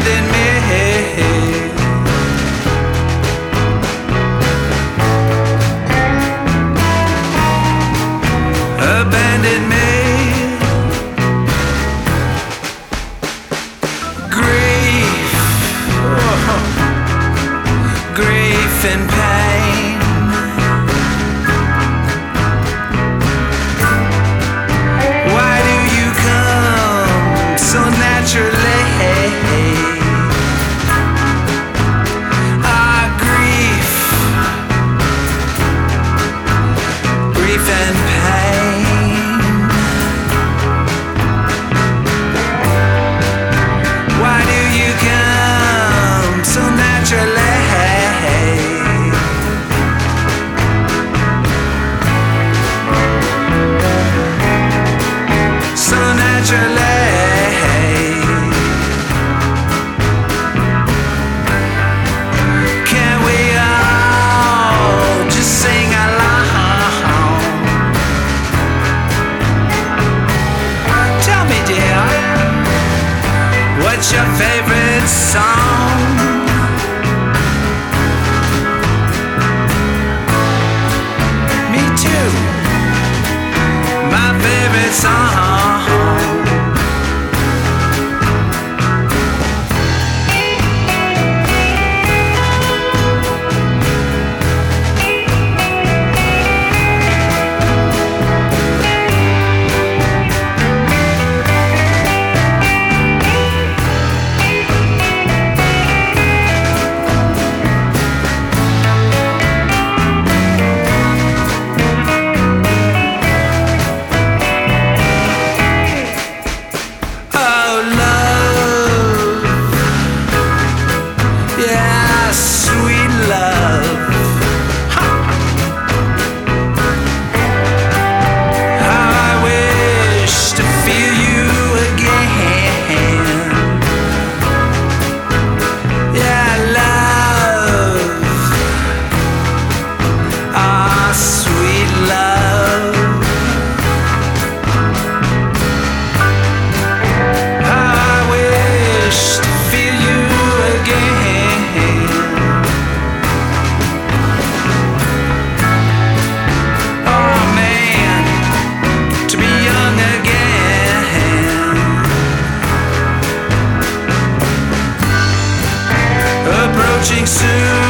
abandoned me. Abandoned me. Grief, grief and pain. Why do you come so naturally? Ah, grief, grief and pain. Why do you come so naturally? So naturally. Can we all just sing along? Tell me, dear, what's your favorite song? Me too. My favorite song. Oh, love, yeah, sweet love. How I wish to feel you again. Yeah, love, ah, sweet love. How I wish to feel you again. Oh man, to be young again. Approaching soon.